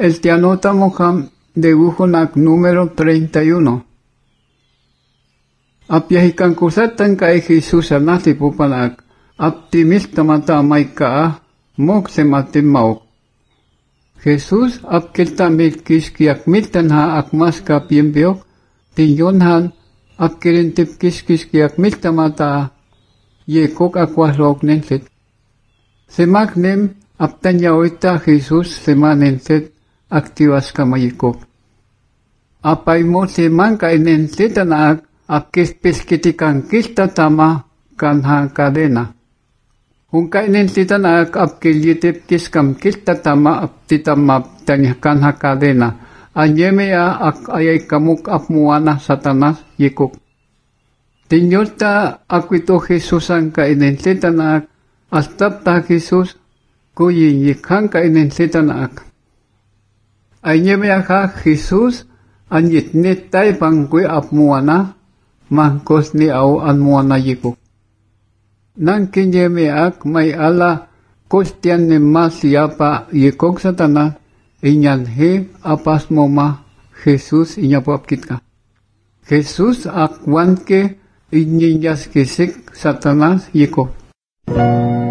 El tianotamo dibujonak número 31. Apiahikan kusatan kay Jesus anati pupanak, optimista mata maika, mok se matimauk. Jesus apkilta milkiskiak miltanha akmaska piembiok, tinyonhan apkilintip kiskiak miltamata, yekok akwaslok nensit. Semaknim aptanyaoita Jesus semanensit aktivas kamayikok. Apay mo seman kainensit anak apkispiskitikan kilta tama kanha kadena. Kung kainensit anak apkilyitip kiskam kilta tama aptitamap tanya kanha kadena. Anyemea ak ayay kamuk apmuana satanas yikok. Tinyolta akwito Jesus ang kainensit anak astap ta Jesus kuyin yikhang kainensit anak. Anyemea ka Jesus anyitnit tay pangkui apmuana mangkos ni au anmuana yikok. Nang kinyemeak may ala kostian ni masiyapa yikok satanas inyanhe apas moma Jesus inyapapkit ka. Jesus akwan ke inyinyas kisik satanas yikok.